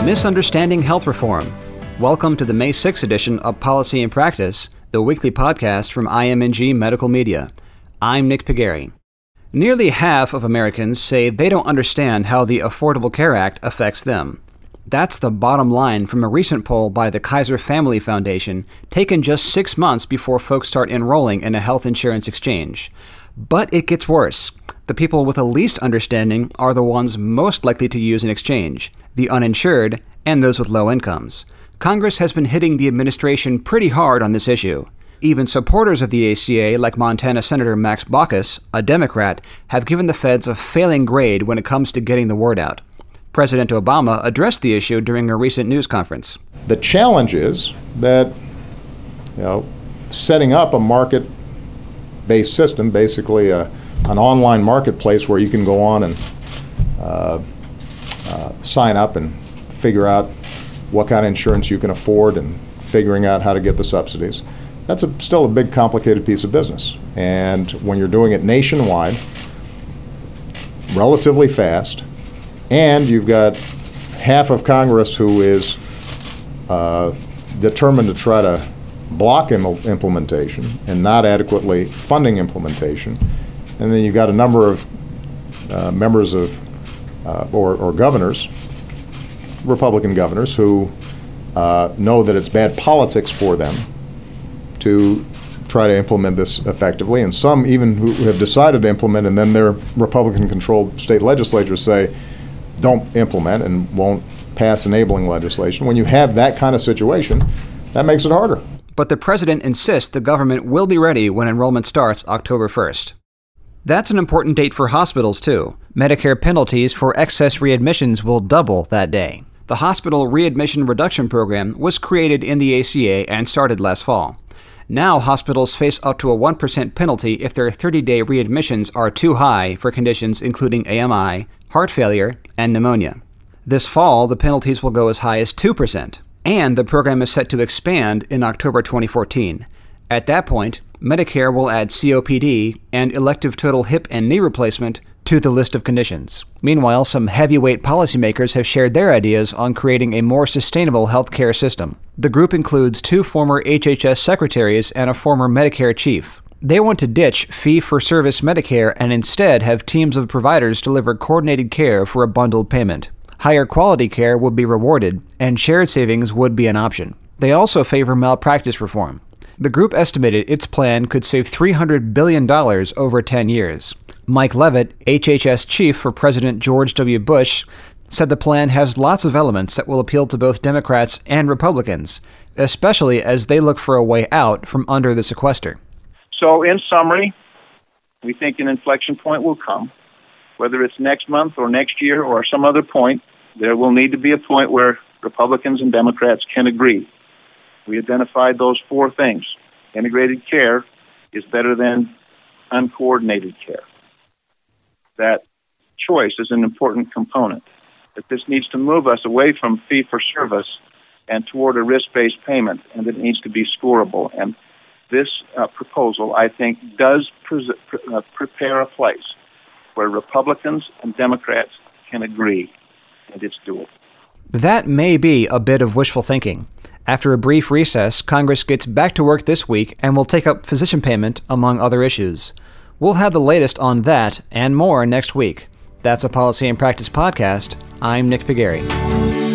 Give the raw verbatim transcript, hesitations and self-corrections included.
Misunderstanding Health Reform. Welcome to the May sixth edition of Policy and Practice, the weekly podcast from I M N G Medical Media. I'm Nick Pigari. Nearly half of Americans say they don't understand how the Affordable Care Act affects them. That's the bottom line from a recent poll by the Kaiser Family Foundation, taken just six months before folks start enrolling in a health insurance exchange. But it gets worse. The people with the least understanding are the ones most likely to use an exchange, the uninsured and those with low incomes. Congress has been hitting the administration pretty hard on this issue. Even supporters of the A C A, like Montana Senator Max Baucus, a Democrat, have given the feds a failing grade when it comes to getting the word out. President Obama addressed the issue during a recent news conference. The challenge is that, you know, setting up a market-based system, basically a, an online marketplace where you can go on and uh, uh, sign up and figure out what kind of insurance you can afford and figuring out how to get the subsidies. That's a, still a big, complicated piece of business. And when you're doing it nationwide, relatively fast, and you've got half of Congress who is uh, determined to try to block im- implementation and not adequately funding implementation, and then you've got a number of uh, members of uh, or, or governors, Republican governors, who uh, know that it's bad politics for them to try to implement this effectively, and some even who have decided to implement, and then their Republican-controlled state legislatures say, don't implement and won't pass enabling legislation. When you have that kind of situation, that makes it harder. But the president insists the government will be ready when enrollment starts October first. That's an important date for hospitals, too. Medicare penalties for excess readmissions will double that day. The Hospital Readmission Reduction Program was created in the A C A and started last fall. Now hospitals face up to a one percent penalty if their thirty-day readmissions are too high for conditions including A M I, heart failure, and pneumonia. This fall, the penalties will go as high as two percent, and the program is set to expand in October twenty fourteen. At that point, Medicare will add C O P D and elective total hip and knee replacement to the list of conditions. Meanwhile, some heavyweight policymakers have shared their ideas on creating a more sustainable health care system. The group includes two former H H S secretaries and a former Medicare chief. They want to ditch fee-for-service Medicare and instead have teams of providers deliver coordinated care for a bundled payment. Higher quality care would be rewarded, and shared savings would be an option. They also favor malpractice reform. The group estimated its plan could save three hundred billion dollars over ten years. Mike Leavitt, H H S chief for President George W. Bush, said the plan has lots of elements that will appeal to both Democrats and Republicans, especially as they look for a way out from under the sequester. So in summary, we think an inflection point will come. Whether it's next month or next year or some other point, there will need to be a point where Republicans and Democrats can agree. We identified those four things. Integrated care is better than uncoordinated care. That choice is an important component. That this needs to move us away from fee-for-service and toward a risk-based payment, and that it needs to be scorable. And this uh, proposal, I think, does pre- pre- uh, prepare a place where Republicans and Democrats can agree, and it's doable. That may be a bit of wishful thinking. After a brief recess, Congress gets back to work this week and will take up physician payment, among other issues. We'll have the latest on that and more next week. That's a Policy and Practice podcast. I'm Nick Pigari.